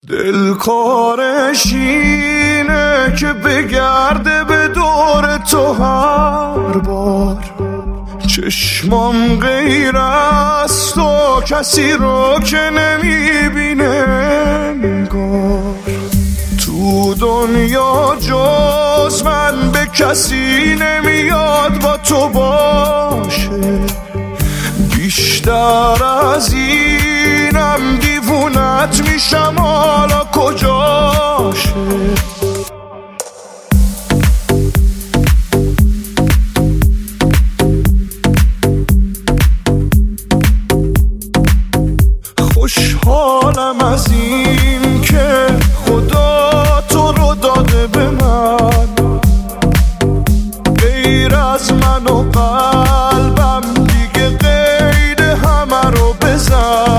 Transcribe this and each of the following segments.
دلکارش اینه که بگرده به دور تو هر بار، چشمام غیر از تو کسی رو که نمیبینه انگار. تو دنیا جز من به کسی نمیاد با تو باشه، بیشتر از اینم دیوونت میشم حالا کجاشه. خوشحالم از این که خدا تو رو داده به من، غیر از من و قلبم دیگه قید همه رو بزن.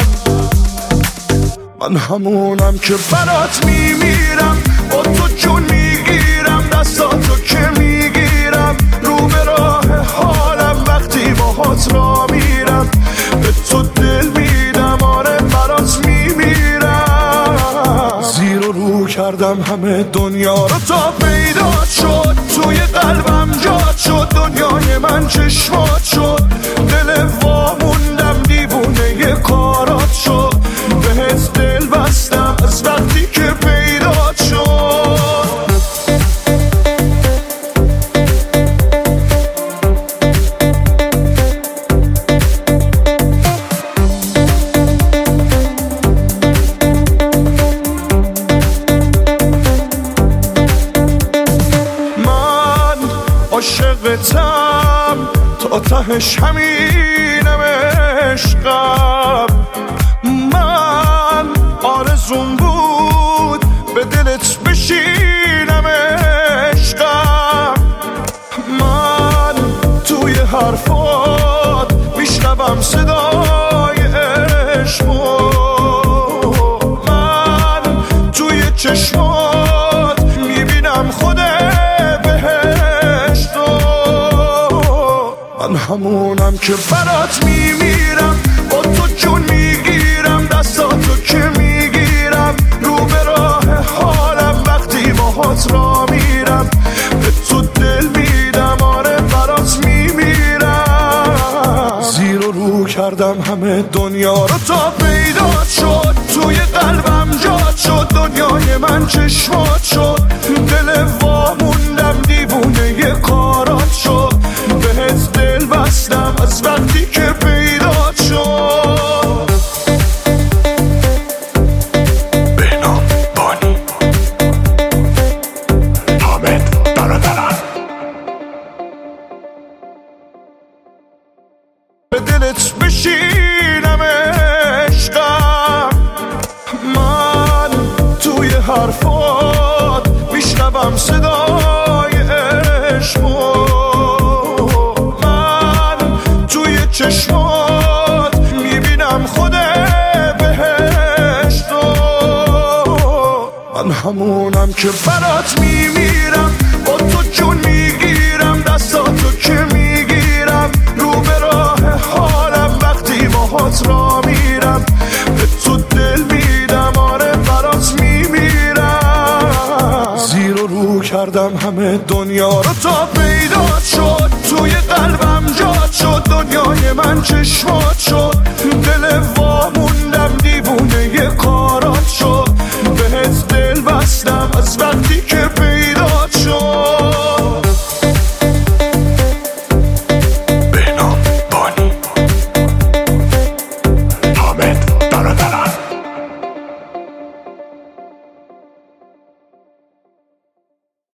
من همونم که برات میمیرم، با تو جون میگیرم، دستاتو که میگیرم، رو به راه حالم وقتی باهات را میرم، به تو دل میدم، آره برات میمیرم. زیر و رو کردم همه دنیا رو تا پیدا شد، توی قلبم جات شد، دنیای من چشمات شد، دل واموندم دیوونه کارات شد، بهت دل بستم از وقتی که پیدا شد. من عاشقتم تا تهش همینم عشقم، من آرزوم بود به دلت بشینم عشقم، من توی حرفات میشنوم صدای عشقو، من توی چشمات میبینم خود بهشتو. من همونم که برات میمیرم، با تو جون میگیرم، دستاتو که میگیرم، رو به راه حالم وقتی باهات را میرم، به تو دل میدم، آره برات میمیرم. زیر و رو کردم همه دنیا رو تا پیدا شد، توی قلبم جات شد، دنیای من چشمات شد، دل واموندم دیوونه کارات شد، بهت دل بستم از وقتی که پیدا شد. بهنام بانی حامد برادران. به دلت بشینم عشقم، من توی حرفات میشنوم صدای عشقو، من توی چشمات میبینم خود بهشتو. من همونم که برات میمیرم، با تو جون میگیرم، دستاتو که میگیرم، رو به راه حالم وقتی باهات را میرم، به تو دل میدم، آره برات میمیرم. زیر و رو کردم همه دنیا رو تا پیدا شد، توی قلبم جات شد، دنیای من چشمات شد، دل واموندم دیوونه کار